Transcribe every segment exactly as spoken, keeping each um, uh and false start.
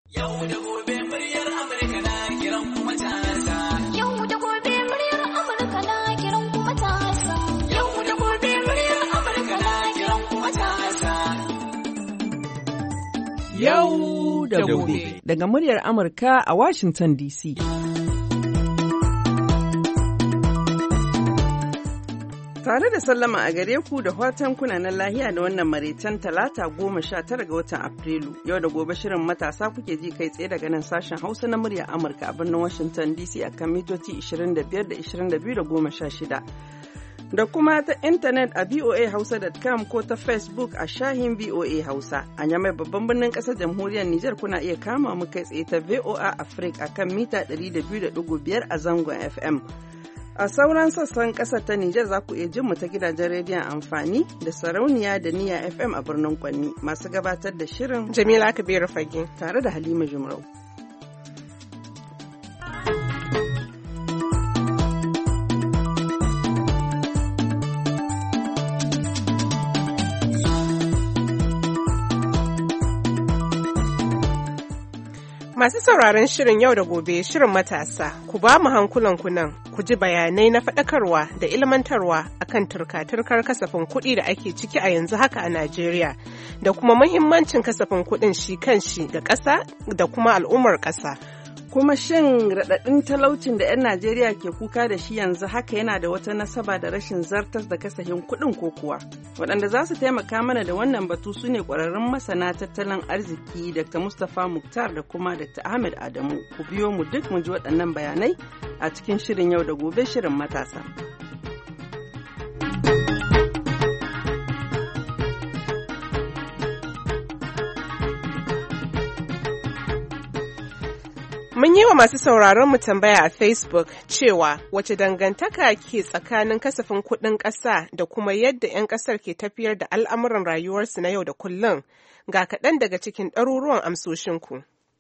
Yau da gobe muryar Amurka na kiran kuma matasa. Yau da gobe muryar Amurka na kiran kuma matasa. Yau da gobe muryar Amurka na kiran kuma matasa. Yau da gobe. Daga muryar Amurka a Washington D C. Tare da sallama a gare ku da fatan kuna na lahiya da wannan maraicen talata goma sha tara ga watan Afrilu. Yau da gobe shirin matasa kuke ji kai tsaye daga nan sashen Hausa na muryar Amurka a birnin Washington D C a kan mitoci ishirin da biyar da ishirin da biyu da goma sha shida. Da kuma ta intanet a v o a hausa dot com ko ta Facebook a shahin V O A Hausa. A Nyamai babban birnin ƙasar jamhuriyar Nijar kuna iya kama mu kai tsaye ta V O A Africa a kan mita ɗari da biyu da ɗigo biyar a zangon F M. A sauran sassan ƙasar ta Nijar za ku iya jin mu ta gidajen rediyon amfani da sarauniya da niya F M a birnin Kwanni masu gabatar da shirin Jamila Kabiru Fage tare da Halima Jumrau. Masu sauraron shirin yau da gobe shirin matasa, ku ba mu hankulanku nan, ku ji bayanai na faɗakarwa da ilmantarwa akan turka-turkar kasafin kuɗi da ake ciki a yanzu haka a Najeriya, da kuma muhimmancin kasafin kuɗin shi kan shi ga ƙasa da kuma al'ummar ƙasa. Kuma shin raɗaɗin talaucin da 'yan Najeriya ke kuka da shi yanzu haka yana da wata nasaba da rashin zartas da kasafin kuɗin ko kuwa? Waɗanda za su taimaka mana da wannan batu su ne ƙwararrun masana tattalin arziki Dakta Mustapha Muktar da kuma Dakta Ahmed Adamu. Ku biyo mu duk mu ji waɗannan bayanai a cikin shirin yau da gobe shirin matasa. Mun yi wa masu sauraron mu tambaya a Facebook cewa wace dangantaka ke tsakanin kasafin kuɗin ƙasa da kuma yadda 'yan ƙasar ke tafiyar da al'amuran rayuwarsu na yau da kullum, ga kaɗan daga cikin ɗaruruwan amsoshinku.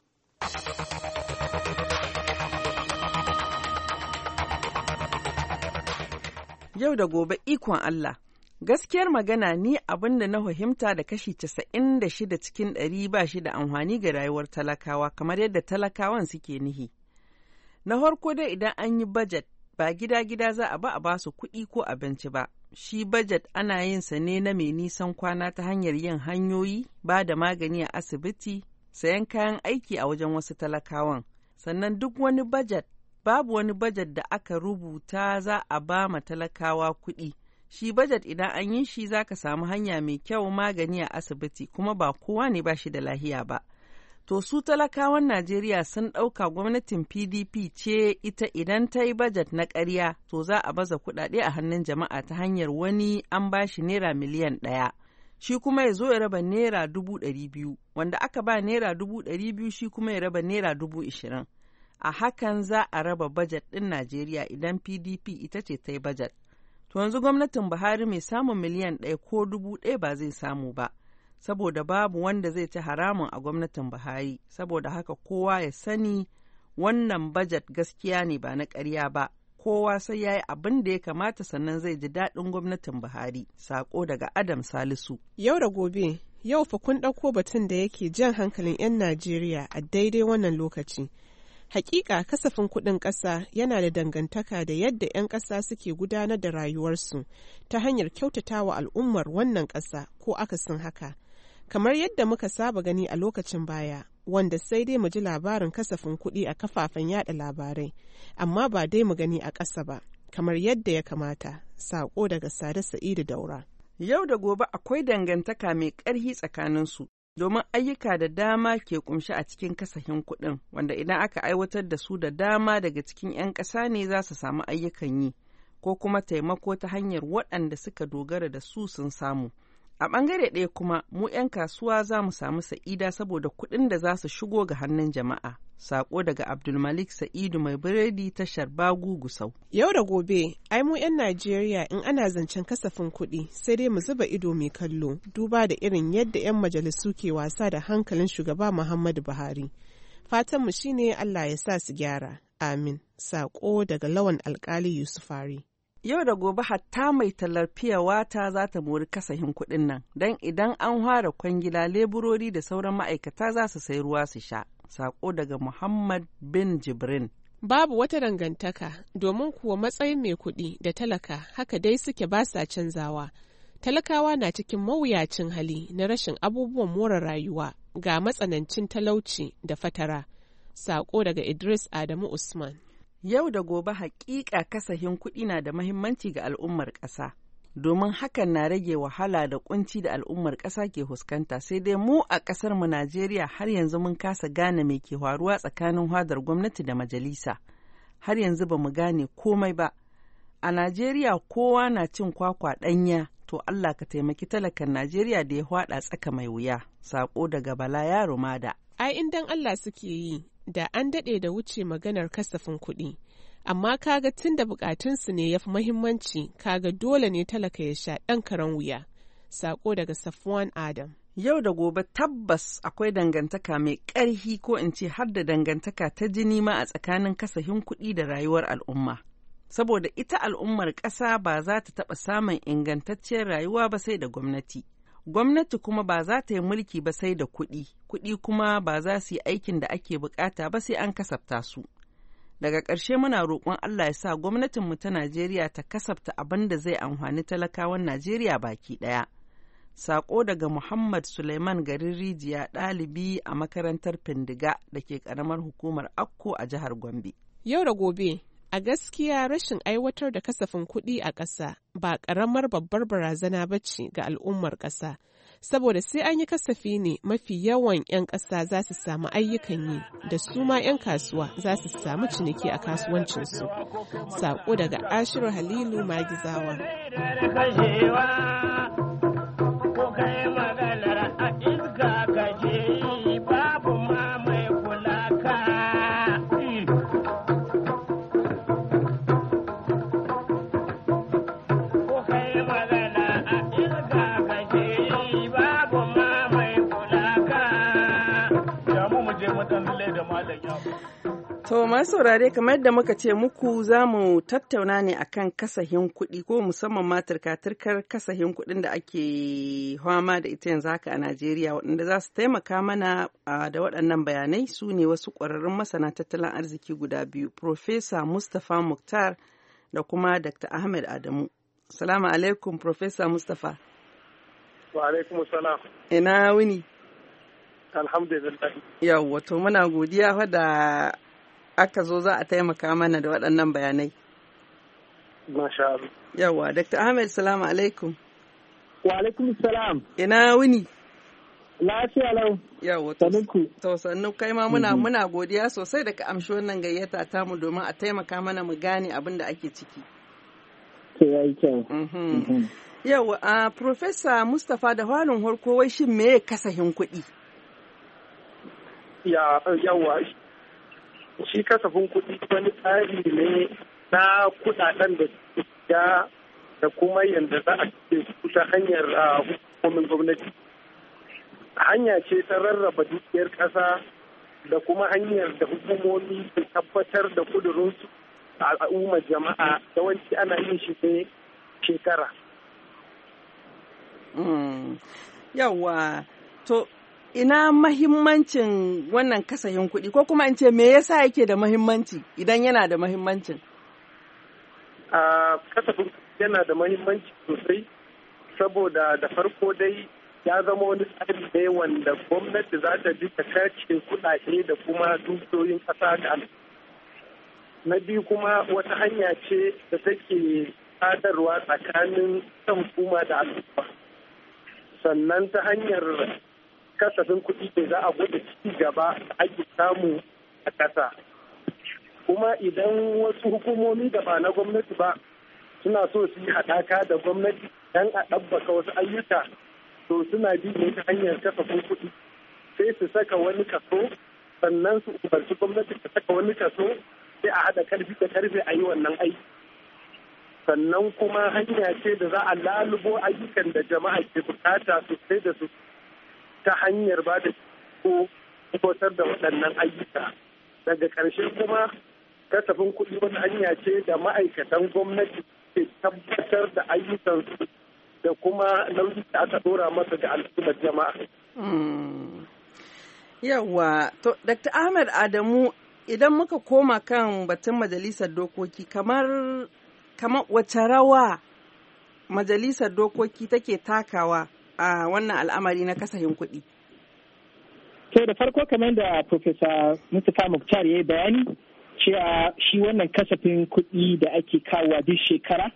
Yau da gobe ikon Allah. Gaskiyar magana ni abin da na fahimta da kashi casa'in da shida cikin ɗari ba shi da amfani ga rayuwar talakawa kamar yadda talakawan suke nihi. Na farko dai idan an yi bajet ba gida-gida za a ba a basu kuɗi ko abinci ba. Shi bajet ana yin sa ne na mai nisan kwana ta hanyar yin hanyoyi, ba da magani a asibiti, sayan kayan aiki a wajen wasu talakawan. Sannan duk wani bajet, babu wani bajet da aka rubuta za a ba ma talakawa kuɗi. Shi bajet idan an yi shi za ka samu hanya mai kyau magani a asibiti kuma ba kowa ne ba shi da lahiya ba. To su talakawan Najeriya sun ɗauka gwamnatin P D P ce ita idan ta yi bajet na ƙarya to za a baza kuɗaɗe a hannun jama'a ta hanyar wani an ba shi naira miliyan ɗaya. Shi kuma ya zo ya raba naira dubu ɗari biyu, wanda aka ba naira dubu ɗari biyu shi kuma ya raba naira dubu ishirin. A hakan za a raba bajet ɗin Najeriya idan P D P ita ce ta yi bajet. To yanzu gwamnatin Buhari mai samun miliyan ɗaya ko dubu ɗaya ba zai samu ba, saboda babu wanda zai ci haramun a gwamnatin Buhari, saboda haka kowa ya sani wannan bajet gaskiya ne ba na ƙarya ba, kowa sai ya yi abin da ya kamata sannan zai ji daɗin gwamnatin Buhari. Sako daga Adam Salisu. Yau da gobe, yau fa kun ɗauko batun da yake jan hankalin 'yan Najeriya a daidai wannan lokaci. Hakika kasafin kuɗin ƙasa yana da dangantaka da yadda 'yan ƙasa suke gudanar da rayuwarsu ta hanyar kyautatawa al'ummar wannan ƙasa ko akasin haka. Kamar yadda muka saba gani a lokacin baya, wanda sai dai mu ji labarin kasafin kuɗi a kafafen yada labarai, amma ba dai mu gani a ƙasa ba, kamar yadda ya kamata. Saƙo daga Sade Sa'idu Daura. Yau da gobe akwai dangantaka mai ƙarfi tsakaninsu. Domin ayyuka da dama ke kumshi a cikin kasafin kuɗin, wanda idan aka aiwatar da su da dama daga cikin 'yan ƙasa ne za su samu ayyukan yi, ko kuma taimako ta hanyar waɗanda suka dogara da su sun samu. A ɓangare ɗaya kuma, mu 'yan kasuwa za mu samu sa'ida saboda kuɗin da za su shigo ga hannun jama'a. Sako daga Abdulmalik Sa'idu mai biredi tashar Bagu Gusau. Yau da gobe, ai mu 'yan Najeriya in ana zancen kasafin kuɗi sai dai mu zuba ido mai kallo duba da irin yadda 'yan majalisu ke wasa da hankalin shugaba Muhammadu Buhari. Fatanmu shine Allah ya sa su gyara. Amin. Sako daga Lawan Alkali Yusufari. Yau da gobe hatta mai talar wata za ta mori kasafin kuɗin nan, don idan an fara kwangila leburori da sauran ma'aikata za su sai ruwa su sha. Sako daga Muhammad bin Jibrin. Babu wata dangantaka domin kuwa matsayin mai kuɗi da talaka haka dai suke ba sa canzawa. Talakawa na cikin mawuyacin hali na rashin abubuwan more rayuwa ga matsanancin talauci da fatara. Sako daga Idris Adamu Usman. Yau da gobe hakika kasahin kuɗi na da mahimmanci ga al'ummar ƙasa. Domin hakan na rage wahala da kunci da al'ummar ƙasa ke fuskanta, sai dai mu a ƙasar mu Najeriya har yanzu mun kasa gane me ke faruwa tsakanin hadar gwamnati da majalisa. Har yanzu ba mu gane komai ba. A Najeriya kowa na cin kwakwa ɗanya, to Allah ka taimaki talakan Najeriya da ya hwada tsaka mai wuya. Sako daga Bala Yaro Mada. Ai in dan Allah suke yi, da an daɗe da wuce maganar kasafin kuɗi. Amma kaga tun da bukatunsu ne ya fi mahimmanci, kaga dole ne talaka ya sha ɗan karen wuya. Sako daga Safwan Adam. Yau da gobe tabbas akwai dangantaka mai ƙarhi ko in ce har da dangantaka ta jini ma a tsakanin kasahin kuɗi da rayuwar al'umma. Saboda ita al'ummar ƙasa ba za ta taɓa samun ingantacciyar rayuwa ba sai da gwamnati. Gwamnati kuma ba za ta yi mulki ba sai da kuɗi, kuɗi kuma ba za su yi aikin da ake bukata ba sai an kasafta su. Daga ƙarshe muna roƙon Allah ya sa gwamnatinmu ta Najeriya ta kasafta abin da zai amfani talakawan Najeriya baki ɗaya. Saƙo daga Muhammad Suleiman garin Rijiya, ɗalibi a makarantar Findiga da ke ƙaramar hukumar Akko a jihar Gombe. Yau da gobe, a gaskiya rashin aiwatar da kasafin kuɗi a ƙasa ba ƙaramar babbar barazana ba ce ga al'ummar ƙasa. Saboda sai an yi kasafi ne mafi yawan 'yan ƙasa za su samu ayyukan yi da su ma 'yan kasuwa za su samu ciniki a kasuwancinsu. Saƙo daga Ashiru Halilu Magizawa. To masu saurare kamar yadda muka ce muku za mu tattauna ne akan kasahin kuɗi ko musamman ma turka-turkar kasahin kuɗin da ake fama da ita yanzu haka a Najeriya, waɗanda za su taimaka mana da waɗannan bayanai su ne wasu ƙwararrun masana tattalin arziki guda biyu, Profesa Mustapha Mukhtar da kuma Doctor Ahmed Adamu. Salamu alaikum Profesa Mustapha. Wa alaikum salam. Ina wuni. Alhamdulillah. Yawwa to muna godiya da aka zo za a taimaka mana da waɗannan bayanai. Masha Allah. Yawwa, Doctor Ahmed, salamu alaikum. Wa alaikum salam. Ina wuni? Lafiya lau. Yawwa, to sannu kai ma muna mm-hmm. muna godiya sosai da ka amshi wannan gayyata tamu domin a taimaka mana mu gane abin da ake ciki. Ke yayi kyau. Mhm. Mm Yawwa, a Professor Mustapha da halin harko wai shin me kasahin kuɗi? Ya yawa shi kasafin kuɗi wani tsari ne na kuɗaɗen da ya da kuma yadda za a ce su ta hanyar hukumomin gwamnati. Hanya ce ta rarraba dukiyar ƙasa da kuma hanyar da hukumomi su tabbatar da kudurinsu a al'ummar jama'a yawanci ana yin shi ne shekara. Yawa, to ina mahimmancin wannan kasahin kuɗi ko kuma in ce me yasa yake da mahimmanci idan yana da mahimmancin? A kasafin yana da mahimmanci sosai saboda da farko dai ya zama wani tsari ne wanda gwamnati za ta bi ta kace kuɗaɗe da kuma dukiyoyin ƙasa ga al'umma. Na biyu kuma wata hanya ce da take sadarwa tsakanin hukuma da al'umma. Sannan ta hanyar kasafin kuɗi ne za a gwada ci gaba da ake samu a ƙasa. Kuma idan wasu hukumomi da ba na gwamnati ba suna so su yi haɗaka da gwamnati don a ɗabbaka wasu ayyuka, to suna bi ne ta hanyar kasafin kuɗi sai su saka wani kaso, sannan su umarci gwamnati ta saka wani kaso, sai a haɗa karfi da karfe a yi wannan aiki. Sannan kuma hanya ce da za a lalubo ayyukan da jama'a ke bukata sosai da su ta hanyar ba da ko tabbatar da waɗannan ayyuka. Daga ƙarshe kuma kasafin kuɗi wani hanya ce da ma'aikatan gwamnati ke tabbatar da ayyukansu da kuma nauyi da aka ɗora masa ga al'ummar jama'a. Yawwa, to Doctor Ahmed Adamu idan muka koma kan batun majalisar dokoki kamar kamar wace rawa majalisar dokoki take takawa a wannan al'amari na kasafin kuɗi? To da farko kamar da Professor Mustapha Mukhtar ya yi bayani cewa shi wannan kasafin kuɗi da ake kawowa duk shekara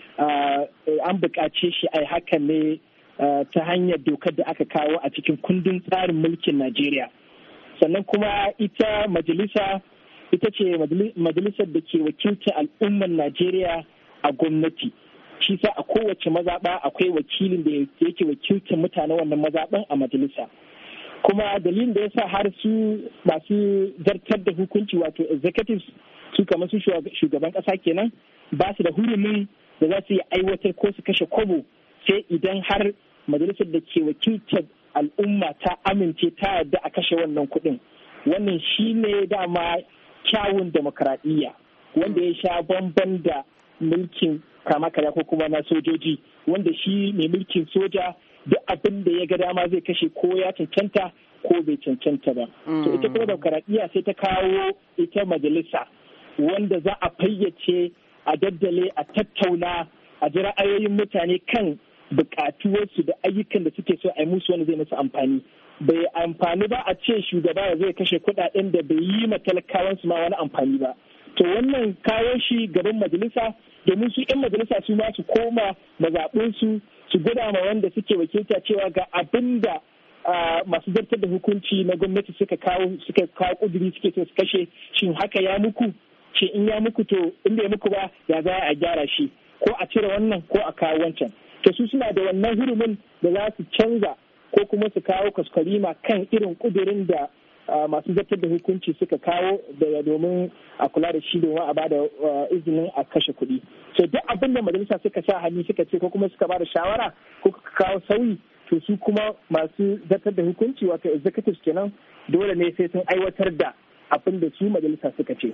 an buƙace shi a hakan ne ta hanyar dokar da aka kawo a cikin kundin tsarin mulkin Najeriya. Sannan kuma ita majalisa ita ce majalisar da ke wakiltar al'ummar Najeriya a gwamnati. Shi sa a kowace mazaɓa akwai wakilin da yake wakiltar mutanen wannan mazaɓan a majalisa. Kuma dalilin da ya sa har su masu zartar da hukunci wato executives su kamar su shugaban ƙasa kenan ba su da hurumin da za su yi aiwatar ko su kashe kobo sai idan har majalisar da ke wakiltar al'umma ta amince ta yarda a kashe wannan kuɗin. Wannan shi ne dama kyawun demokradiyya wanda ya sha bamban da mulkin kama karya ko kuma na sojoji wanda shi mai mulkin soja duk abin da ya ga dama zai kashe ko ya cancanta ko bai cancanta ba. To ita kuma demokradiyya sai ta kawo ita majalisa wanda za a fayyace a daddale a tattauna a ji ra'ayoyin mutane kan bukatuwarsu da ayyukan da suke so a yi musu wanda zai musu amfani. Bai amfani ba a ce shugaba zai kashe kuɗaɗen da bai yi ma talakawansu ma wani amfani ba. To wannan kawo shi gaban majalisa domin su 'yan majalisa su ma su koma mazaɓinsu su gwada ma wanda suke wakilta cewa ga abin da masu zartar da hukunci na gwamnati suka kawo suka kawo kuduri suke so su kashe shin haka ya muku ce in ya muku to in bai muku ba ya za a gyara shi ko a cire wannan ko a kawo wancan. To su suna da wannan hurumin da za su canza ko kuma su kawo kwaskwarima kan irin kudirin da masu zartar da hukunci suka kawo da domin a kula da shi domin a bada izinin a kashe kuɗi. So duk abin da majalisa suka sa hannu suka ce ko kuma suka bada shawara ko kawo sauyi to su kuma masu zartar da hukunci wato executives kenan dole ne sai sun aiwatar da abin da su majalisa suka ce.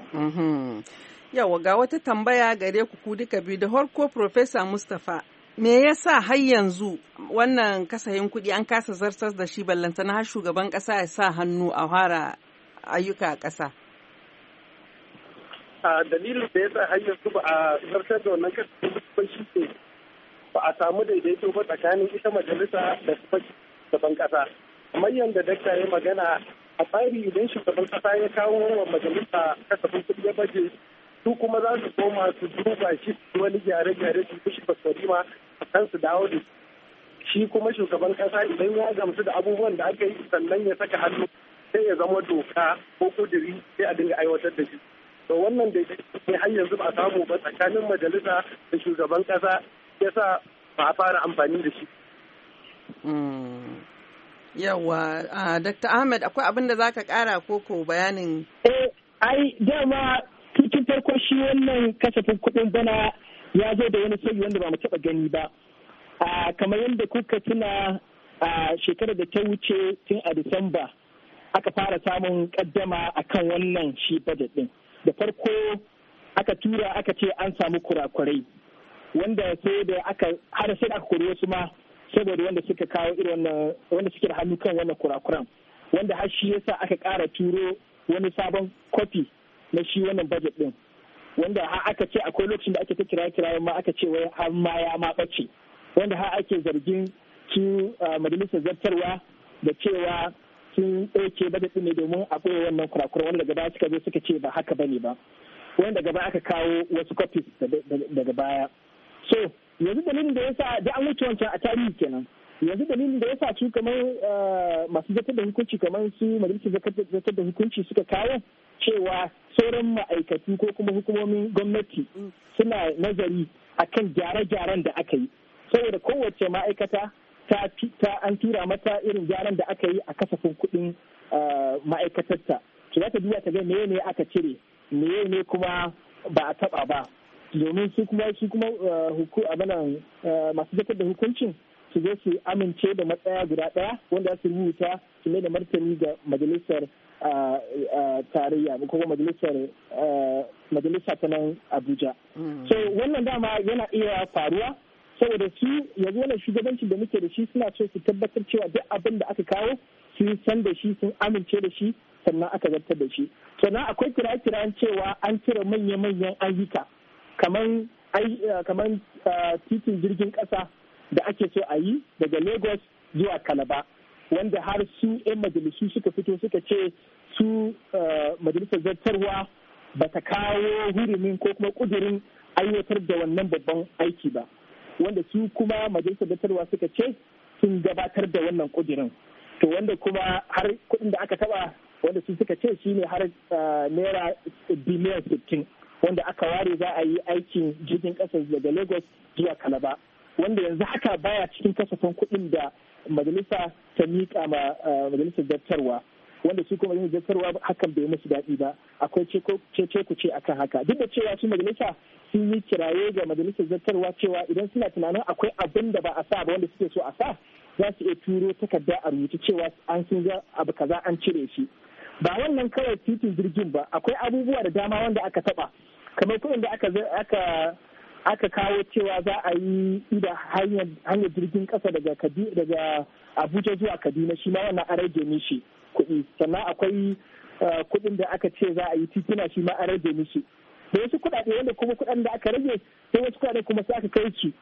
Yawa ga wata tambaya gare ku ku duka biyu da farko Professor Mustapha. Me yasa har yanzu wannan kasahin kuɗi an kasa zartar da shi ballantana har shugaban ƙasa ya sa hannu a fara ayyuka a ƙasa? A dalilin da yasa har yanzu ba a zartar da wannan kasahin kuɗi shi ne ba a samu daidaito ba tsakanin ita majalisa da kuma shugaban ƙasa. Kamar yadda dakta ya magana a tsari idan shugaban ƙasa ya kawo wa majalisa kasafin kuɗi ya baje su kuma za su koma su duba shi wani gyare-gyare su fushi fasfarima a kan su dawo da shi kuma shugaban kasa idan ya gamsu da abubuwan da aka yi sannan ya saka hannu sai ya zama doka ko kudiri sai a dinga aiwatar da shi. To wannan da ne har yanzu ba a samu ba tsakanin majalisa da shugaban kasa yasa ba a fara amfani da shi. Yawa, Doctor Ahmed akwai abin da za ka kara koko bayanin? Eh, ai dama tun farko shi wannan kasafin kuɗin bana ya zo da wani sauyi wanda ba mu taɓa gani ba. Kamar yadda kuka tuna a shekarar da ta wuce tun a Disamba aka fara samun ƙaddama a kan wannan shi budget ɗin. Da farko aka tura aka ce an samu kurakurai wanda sai da aka har sai da aka kori wasu ma saboda wanda suka kawo irin wannan wanda suke da hannu kan wannan kurakuran wanda har shi yasa aka ƙara turo wani sabon kofi na shi wannan budget din wanda har aka ce akwai lokacin da ake ta kira kira ma aka ce wai har ma ya ma bace wanda har ake zargin su majalisar zartarwa da cewa sun ɗauke budget din ne domin a ɓoye wannan kurakura wanda daga baya suka zo suka ce ba haka bane ba wanda daga baya aka kawo wasu copies daga baya. So yanzu dalilin da yasa da an wuce wancan a tarihi kenan yanzu dalilin da yasa su kamar masu zartar da hukunci kamar su majalisar zartar da hukunci suka kawo cewa sauran ma'aikatu ko kuma hukumomin gwamnati suna nazari akan gyare-gyaren da aka yi saboda kowace ma'aikata ta an tura mata irin gyaran da aka yi a kasafin kuɗin ma'aikatarta to za ta duba ta ga meye ne aka cire meye ne kuma ba a taba ba domin su kuma su kuma abinan masu zartar da hukuncin su zo su amince da matsaya guda ɗaya wanda su rubuta su mai da martani ga majalisar tarayya ko kuma majalisar majalisa ta nan Abuja. So wannan dama yana iya faruwa saboda su yanzu wannan shugabancin da muke da shi suna so su tabbatar cewa duk abin da aka kawo sun san da shi sun amince da shi sannan aka zartar da shi. Sannan akwai kira-kiran cewa an cire manya-manyan ayyuka kamar kamar titin jirgin ƙasa da ake so a yi daga Lagos zuwa Calabar, wanda har su 'yan majalisu suka fito suka ce su majalisar zartarwa ba ta kawo hurumin ko kuma kudirin aiwatar da wannan babban aiki ba, wanda su kuma majalisar zartarwa suka ce sun gabatar da wannan kudirin. To wanda kuma har kudin da aka taba wanda su suka ce shine har naira biliyan sittin wanda aka ware za a yi aikin jirgin ƙasa daga Lagos zuwa Calabar, wanda yanzu haka baya cikin kasafin kuɗin da majalisa ta miƙa ma majalisar zartarwa, wanda su kuma majalisar zartarwa hakan bai musu daɗi ba. Akwai cece ku ce akan haka, duk da cewa su majalisa sun yi kiraye ga majalisar zartarwa cewa idan suna tunanin akwai abin da ba a sa ba wanda suke so a sa, za su iya turo takarda a rubuce cewa an sun ga abu kaza an cire shi. Ba wannan kawai titin jirgin ba, akwai abubuwa da dama wanda aka taba, kamar kuɗin da aka aka aka kawo cewa za a yi ida hanyar jirgin ƙasa daga daga Abuja zuwa Kaduna, shi ma wannan an rage mishi kuɗi. Sannan akwai kuɗin da aka ce za a yi tituna, shi ma an rage mishi. Da wasu kuɗaɗe wanda kuma kuɗaɗen da aka rage, sai wasu kuɗaɗe kuma sai aka kai su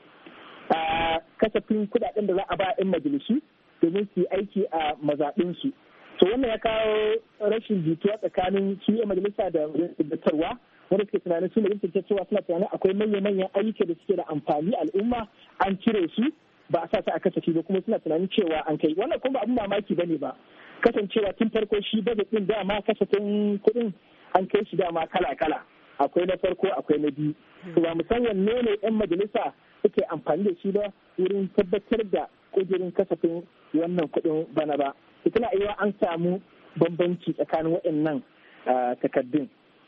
a kasafin kuɗaɗen da za a ba 'yan majalisu domin su yi aiki a mazaɓinsu. To wannan ya kawo rashin jituwa tsakanin su 'yan majalisa da majalisar dattarwa, wanda suke tunanin su majalisar dattarwa suna tunanin akwai manya-manyan ayyuka da suke da amfani al'umma an cire su ba a sa su a kasafi ba, kuma suna tunanin cewa an kai. Wannan kuma abin mamaki bane ba, kasancewa tun farko shi budget din dama kasafin kuɗin an kai shi dama kala-kala, akwai na farko akwai na biyu. To ba mu san wanne ne 'yan majalisa suke amfani da shi ba wurin tabbatar da kudirin kasafin wannan kuɗin bana ba. Tana iya an samu bambanci tsakanin waɗannan takardun.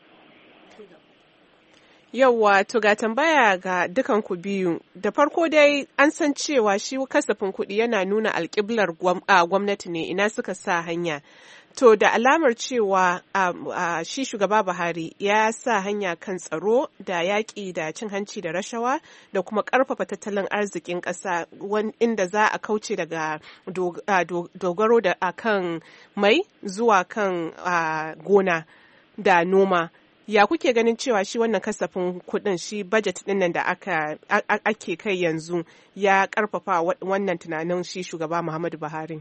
Yawwa, to ga tambaya ga dukan ku biyu. Da farko dai an san cewa shi kasafin kuɗi yana nuna alƙiblar gwamnati ne, ina suka sa hanya. To da alamar cewa shi shugaba Buhari ya sa hanya kan tsaro da yaƙi da cin hanci da rashawa da kuma ƙarfafa tattalin arzikin ƙasa, inda za a kauce daga dogaro da akan mai zuwa kan gona da noma. Ya kuke ganin cewa shi wannan kasafin kuɗin, shi budget ɗin nan da aka ake kai yanzu ya ƙarfafa wannan tunanin shi shugaba Muhammadu Buhari?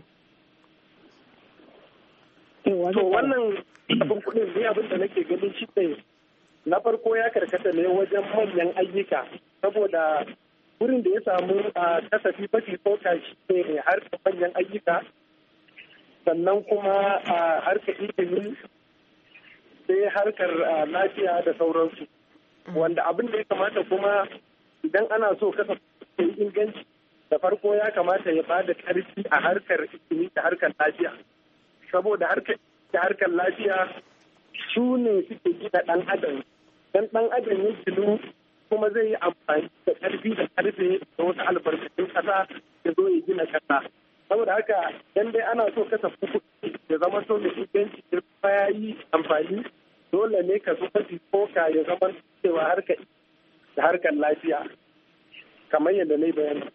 To wannan abin kuɗin ne abin da nake ganin shi ne na farko ya karkata ne wajen manyan ayyuka, saboda wurin da ya samu a kasafi mafi sauka shi ne harkar manyan ayyuka, sannan kuma a harkar ilimi, sai harkar lafiya da sauransu, wanda abin da ya kamata kuma idan ana so kasafin inganci da farko ya kamata ya bada karfi a harkar ilimi da harkar lafiya, saboda harkar da harkar lafiya su ne suke gina ɗan adam, dan ɗan adam ya ginu kuma zai yi amfani da ƙarfi da ƙarfe da wasu albarkatun ƙasa ya zo ya gina ƙasa. Saboda haka dan dai ana so kasafin kuɗi ya zama so mai inganci da kuma ya yi amfani, dole ne ka zo mafi koka ya zama cewa harkar da harkar lafiya kamar yadda na yi bayani.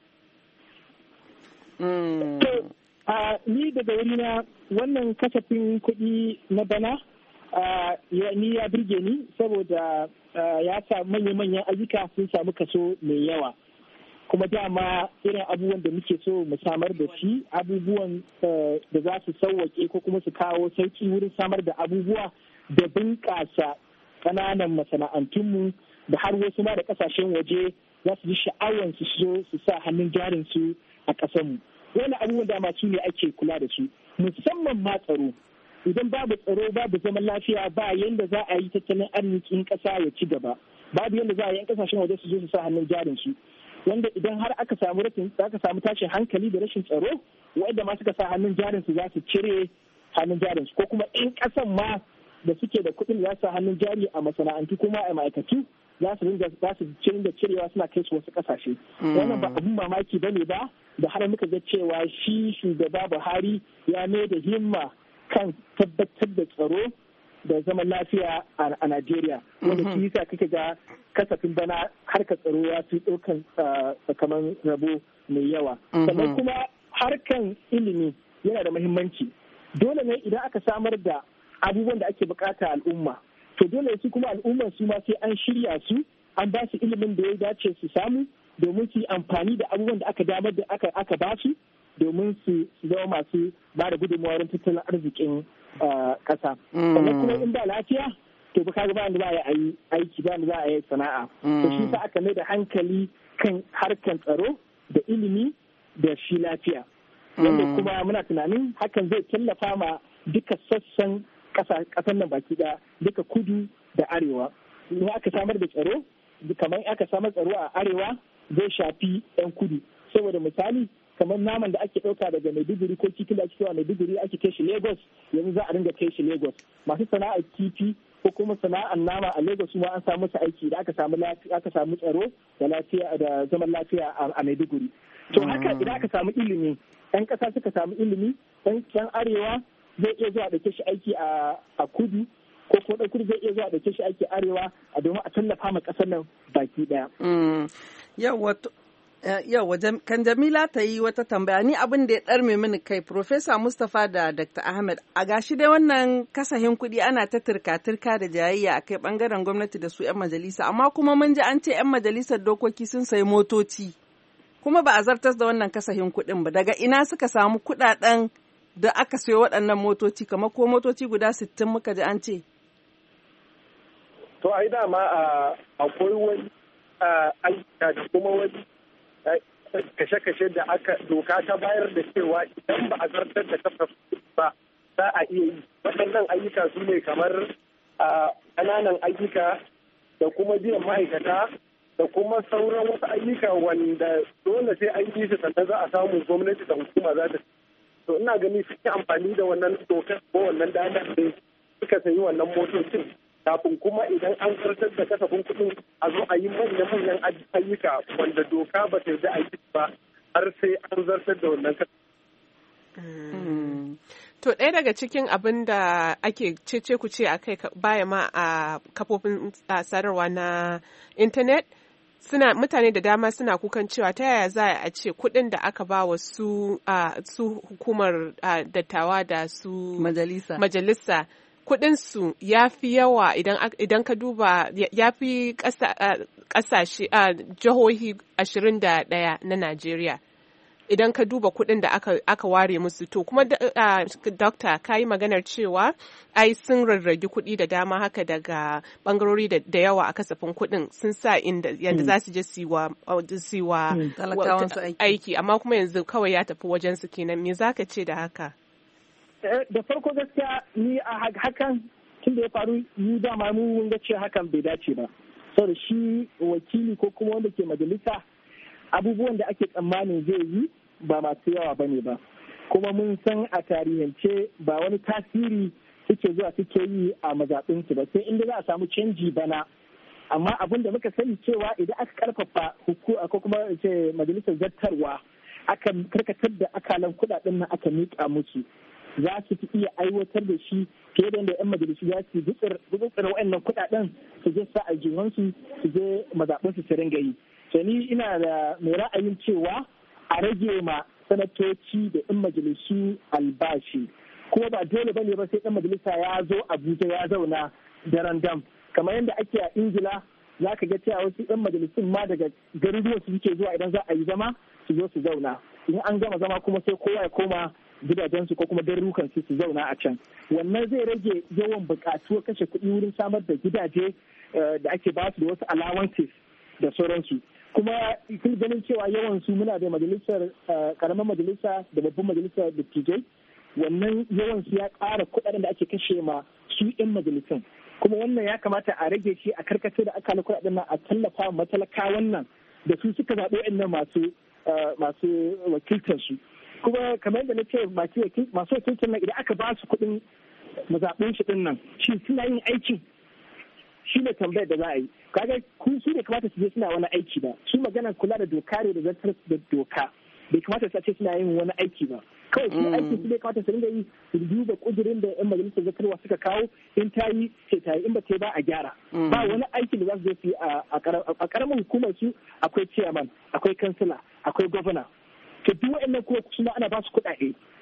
Ni daga wurina wannan kasafin kuɗi na bana ni ya birge ni, saboda ya samu manya-manyan ayyuka sun samu kaso mai yawa, kuma dama irin abubuwan da muke so mu samar da shi, abubuwan da za su sauwaƙe ko kuma su kawo sauƙi wurin samar da abubuwa da bunƙasa ƙananan masana'antunmu da har wasu ma da ƙasashen waje za su ji sha'awar su so su sa hannun jarin su a ƙasarmu. Wani abubuwan dama su ne ake kula da su, musamman ma tsaro. Idan babu tsaro babu zaman lafiya ba yanda za a yi tattalin arzikin ƙasa ya ci gaba, babu yanda za a yi 'yan ƙasashen waje su zo su sa hannun jarin su, wanda idan har aka samu rashin aka samu tashin hankali da rashin tsaro, wanda ma suka sa hannun jarin su za su cire hannun jarin su, ko kuma 'yan ƙasan ma da suke da kuɗin za su sa hannun jari a masana'antu kuma a ma'aikatu za su ringa za su da cirewa suna kai su wasu ƙasashe. Wannan ba abun mamaki bane ba, da har muka ga cewa shi shugaba Buhari ya mai da himma kan tabbatar da tsaro da zaman lafiya a Najeriya, wanda shi yasa kake ga kasafin bana harkar tsaro ya fi ɗaukan sakamakon rabo mai yawa. Sannan kuma harkan ilimi yana da muhimmanci. dole ne idan aka samar da abubuwan da ake bukata al'umma, to dole su kuma al'ummar su ma sai an shirya su, an ba su ilimin da ya dace su samu domin su yi amfani da abubuwan da aka damar da aka aka ba su domin su zama masu ba da gudunmawa wurin tattalin arzikin ƙasa. Sannan kuma in ba lafiya to ba kaga ba da za a yi aiki, ba da za a yi sana'a. To shi sa aka mai da hankali kan harkan tsaro da ilimi da shi lafiya. Wanda kuma muna tunanin hakan zai tallafa ma duka sassan ƙasar nan baki ɗaya, duka kudu da arewa. In aka samar da tsaro, kamar aka samar tsaro a arewa zai shafi 'yan kudu. Saboda misali, kamar naman da ake ɗauka daga Maiduguri ko kifin da ake kawo Maiduguri ake kai shi Lagos, yanzu za a ringa kai shi Lagos. Masu sana'ar kifi ko kuma sana'ar nama a Lagos ma an samu su aiki da aka samu aka samu tsaro da lafiya da zaman lafiya a Maiduguri. To haka idan aka samu ilimi, ɗan ƙasa suka samu ilimi, ɗan arewa zai iya zuwa ɗauke shi aiki a kudu, ko kuma ɗan kudu zai iya zuwa ɗauke shi aiki arewa a domin a tallafa ma ƙasar nan baki ɗaya. Yau kan Jamila ta yi wata tambaya, ni abin da ya ɗarme mini kai Profesa Mustapha da Doctor Ahmed, a gashi dai wannan kasahin kuɗi ana ta turka-turka da jayayya a kai ɓangaren gwamnati da su 'yan majalisa, amma kuma mun ji an ce 'yan majalisar dokoki sun sayi motoci, kuma ba a zartas da wannan kasahin kuɗin ba. Daga ina suka samu kuɗaɗen da aka sayo waɗannan motoci, kamar ko motoci guda sittin muka ji an ce? To ai dama akwai wani ayyuka da kuma wani kashe-kashe da aka doka ta bayar da cewa idan ba a zartar da kafa ba za a iya yi. Waɗannan ayyuka su ne kamar ƙananan ayyuka da kuma biyan ma'aikata da kuma sauran wasu ayyuka wanda dole sai an yi su sannan za a samu gwamnati da hukuma za ta. To ina gani suke amfani da wannan dokar ko wannan damar da suka sayi wannan motocin, kafin kuma idan an zartar da kasafin kuɗin a zo a yi manya-manyan ayyuka wanda doka ba ta yi da aiki ba har sai an zartar da wannan kasafin. To ɗaya daga cikin abin da ake cece ku ce a kai baya ma a kafofin sadarwa na intanet, suna mutane da dama suna kukan cewa ta yaya za a ce kuɗin da aka ba wa su su hukumar dattawa da su majalisa, majalisa kudinsu ya fi yawa idan ka duba ya fi kasashe a jihohi ashirin da ɗaya na Najeriya idan ka duba kudin da aka, aka ware musu. To kuma dokta ka yi maganar cewa ai sun rarragi kudi da dama haka daga bangarori da, da yawa a kasafin kudin sun sa inda yadda za su je siwa aiki, amma kuma yanzu kawai ya tafi wajen su kenan. Me za ka ce da haka? Da farko gaskiya ni a hakan tun da ya faru ni dama mun ga ce hakan bai dace ba, saboda shi wakili ko kuma wanda ke majalisa abubuwan da ake tsammanin zai yi ba masu yawa bane ba, kuma mun san a tarihance ba wani tasiri suke zuwa suke yi a mazaɓinsu ba, sai inda za a samu canji bana. Amma abin da muka sani cewa idan aka karfafa hukuma ko kuma ce majalisar zartarwa aka karkatar da akalan kuɗaɗen nan aka miƙa musu, za su fi iya aiwatar da shi fiye da yadda 'yan majalisu za su gutsura wa'annan kuɗaɗen su je sa aljihunsu su je mazaɓinsu su ringa yi. So ni ina da mai ra'ayin cewa a rage ma sanatoci da 'yan majalisu albashi, kuma ba dole bane ba sai ɗan majalisa ya zo Abuja ya zauna daren dam kamar yadda ake a Ingila. Za ka ga cewa wasu 'yan majalisun ma daga garuruwa su suke zuwa idan za a yi zama su zo su zauna, in an gama zama kuma sai kowa ya koma gidajensu ko kuma garurukan su su zauna a can. Wannan zai rage yawan buƙatuwar kashe kuɗi wurin samar da gidaje da ake ba su da wasu allowances da sauransu. Kuma kun ganin cewa yawan su muna da majalisar karamar majalisa da babban majalisar dattijai, wannan yawan su ya ƙara kuɗaɗen da ake kashe ma su 'yan majalisun. Kuma wannan ya kamata a rage shi a karkace da aka kuɗaɗen nan a tallafa matalakawan nan da su suka zaɓi wa'annan masu masu wakiltarsu. Kuma kamar yadda na ce masu wakiltar nan idan aka ba su kuɗin mazaɓin shi ɗin nan, shi suna yin aikin, shi ne tambayar da za a yi. Kaga kun su ne kamata su je suna wani aiki ba, su magana kula da doka ne da zartar da doka, bai kamata su ce suna yin wani aiki ba. Kawai su aiki su ne kamata su ringa yi, su duba kudirin da 'yan majalisar zartarwa suka kawo, in ta yi ce ta yi, in ba ta yi ba a gyara. Ba wani aiki da za su je su yi a karamin hukumar su. Akwai chairman, akwai kansila, akwai gwamna. To duk waɗannan kuma suna ana ba su kuɗaɗe,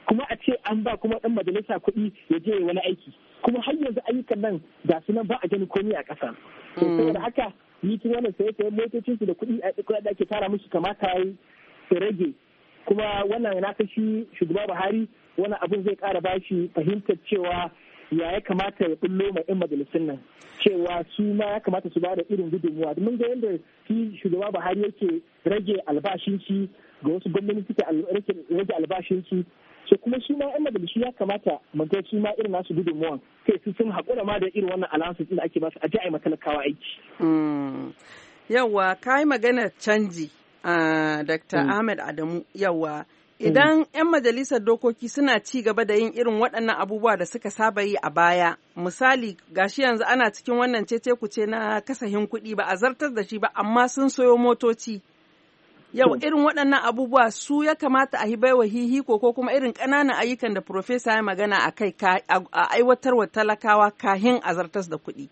kuma a ce an ba kuma ɗan majalisa kuɗi ya je wani aiki, kuma har yanzu ayyukan nan ga su nan ba a gani komai a ƙasa. To saboda haka ni tun wannan saye sayen motocin su da kuɗi a kuɗaɗe da ake tara musu kamata su rage, kuma wannan na kashi shugaba Buhari wannan abun zai ƙara bashi fahimtar cewa ya ya kamata ya bullo ma 'yan majalisun nan, cewa su ma ya kamata su ba da irin gudunmuwa. Domin ga yadda shi shugaba Buhari yake rage albashin shi ga wasu gwamnati suke rage albashin su, so kuma su ma 'yan majalisu ya kamata mu ga su ma irin nasu gudunmuwan, kai su sun haƙura ma da irin wannan allowances da ake basu a ji a yi matalakawa aiki. Yawwa ka yi maganar canji a Dakta Ahmed Adamu. Yawwa idan 'yan majalisar dokoki suna ci gaba da yin irin waɗannan abubuwa da suka saba yi a baya, misali gashi yanzu ana cikin wannan cece kuce na kasahin kuɗi ba a zartar da shi ba amma sun soyo motoci. Yau irin waɗannan abubuwa su ya kamata a yi baiwa hihiko ko kuma irin ƙananan ayyukan da Profesa ya magana a kai a aiwatarwa talakawa kahin a zartas da kuɗi.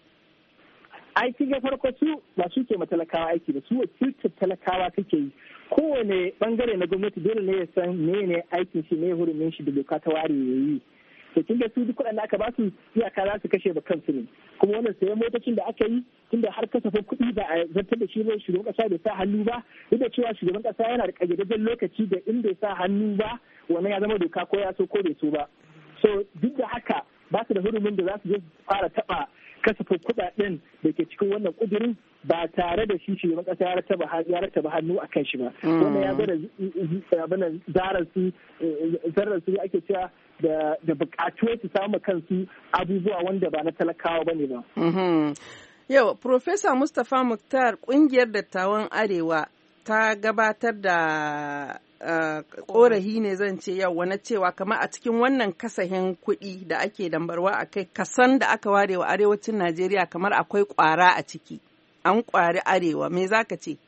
Aiki ga farko su ba su ke matalakawa aiki ba, su wakiltar talakawa suke yi. Kowane bangare na gwamnati dole ne ya san me ne aikin shi, ne hurumin shi da doka ta ware ya yi. To kin ga su duk kuɗin da aka ba su iyaka za su kashe ba kansu ne. Kuma wannan sayan motocin da aka yi tunda har kasafin kuɗi ba a zartar da shi ba, shugaban ƙasa bai sa hannu ba, duk da cewa shugaban ƙasa yana da ƙayyadajjen lokaci da in bai sa hannu ba wannan ya zama doka ko ya so ko bai so ba. So duk da haka ba su da hurumin da za su je fara taɓa kasafin kuɗaɗen da ke cikin wannan ƙudurin ba tare da shi shugaban ƙasa ya rattaba hannu a kan shi ba. Wannan ya zara zarar su zarar su ake cewa da buƙatuwar su samu kansu abubuwa wanda ba na talakawa ba ne ba. Yau, Profesa Mustapha Muktar, ƙungiyar dattawan Arewa ta gabatar da ƙorafi ne zan ce yau wani cewa kamar a cikin wannan kasahin kuɗi da ake dambarwa a kai, kasan da aka ware wa arewacin Najeriya kamar akwai ƙwara a ciki, an ƙwari Arewa, me za ka ce?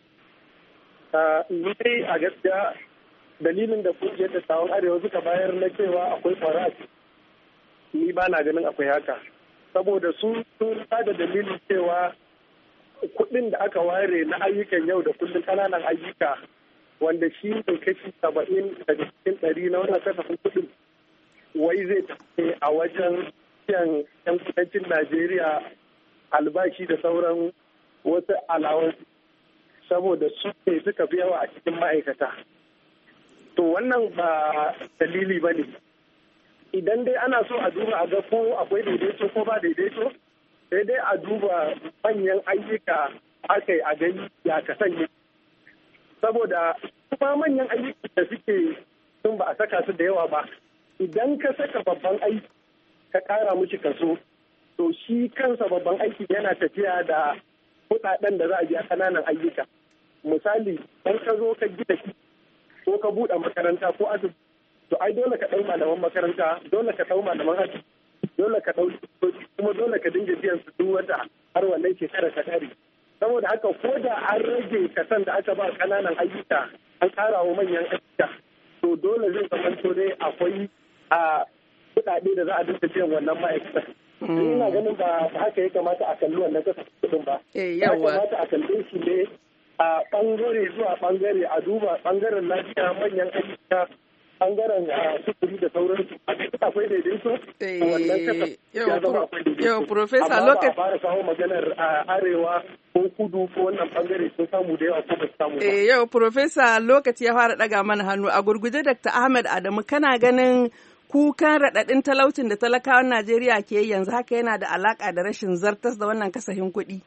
Ni dai a gaskiya dalilin da ƙungiyar dattawan Arewa suka bayar na cewa akwai ƙwara a ciki, ni ba na ganin akwai haka. Saboda su sun da dalilin cewa kuɗin da aka ware na ayyukan yau da kullum ƙananan ayyuka wanda shi ne kashi saba'in daga cikin ɗari na wannan kasafin kuɗin wai zai tafi a wajen biyan 'yan kudancin Najeriya albashi da sauran wasu alawar saboda su ne suka fi yawa a cikin ma'aikata. To wannan ba dalili ba ne. Idan dai ana so a duba a ga ko akwai daidaito ko ba daidaito, sai dai a duba manyan ayyuka aka yi a gani ya kasance. Saboda kuma manyan ayyuka da suke sun ba a saka su da yawa ba, idan ka saka babban aiki ka kara mishi kaso, to shi kansa babban aiki yana tafiya da kuɗaɗen da za a biya kananan ayyuka. Misali, dan ka zo ka gina shi ko ka buɗe makaranta ko asibiti, to ai dole ka ɗau malaman makaranta, dole ka ɗau malaman asibiti, dole ka ɗau kuma dole ka dinga biyan su duk wata har wannan shekara ta kare. Saboda haka ko da an rage kasan da aka ba kananan ayyuka an ƙara wa manyan ayyuka, to dole zai zamanto dai akwai a kuɗaɗe da za a dinga biyan wannan ma'aikatan. Ina ganin ba haka ya kamata a kalli wannan kasafin kuɗin ba. Ya kamata a kalle shi ne a ɓangare zuwa ɓangare, a duba ɓangaren lafiya, manyan ayyuka, ɓangaren sufuri da sauransu. A cikin akwai daidaito a wannan kasafin ya zama akwai daidaito. Yau, Profesa, lokacin. Amma ba a fara kawo maganar arewa ko kudu ko wannan ɓangare sun samu da yawa ko ba su samu ba. Yau, Profesa, lokaci ya fara ɗaga mana hannu. A gurguje, Dakta Ahmed Adamu, kana ganin kukan raɗaɗin talaucin da talakawan Najeriya ke yi yanzu haka yana da alaƙa da rashin zartas da wannan kasahin kuɗi?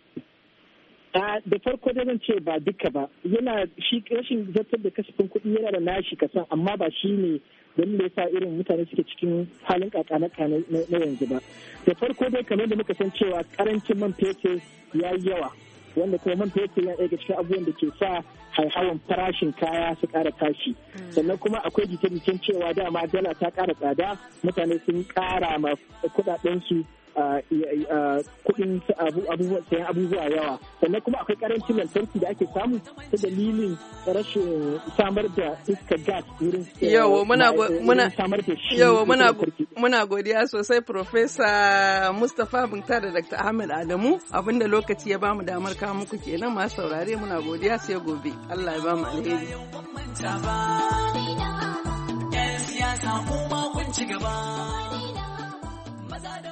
Da farko da zan ce ba duka ba, yana shi rashin zartar da kasafin kuɗi yana da nashi kasan, amma ba shi ne don da yasa irin mutane suke cikin halin kakanaka na yanzu ba. Da farko dai kamar da muka san cewa karancin man fetur ya yi yawa, wanda kuma man fetur yana ɗaya cikin abubuwan da ke sa hauhawan farashin kaya su ƙara tashi. Sannan kuma akwai jita-jitan cewa dama dala ta ƙara tsada, mutane sun ƙara ma kuɗaɗensu kuɗin sayan abubuwa yawa. Sannan kuma akwai ƙarancin lantarki da ake samu ta dalilin rashin samar da iskar gas wurin samar da shi. Yawa muna godiya sosai Profesa Mustapha Muktar da Dakta Ahmed Adamu, abinda lokaci ya bamu damar kawo muku kenan, masu saurare muna godiya sai gobe. Allah ya bamu alheri. talaka kuma kun ci gaba. Maza da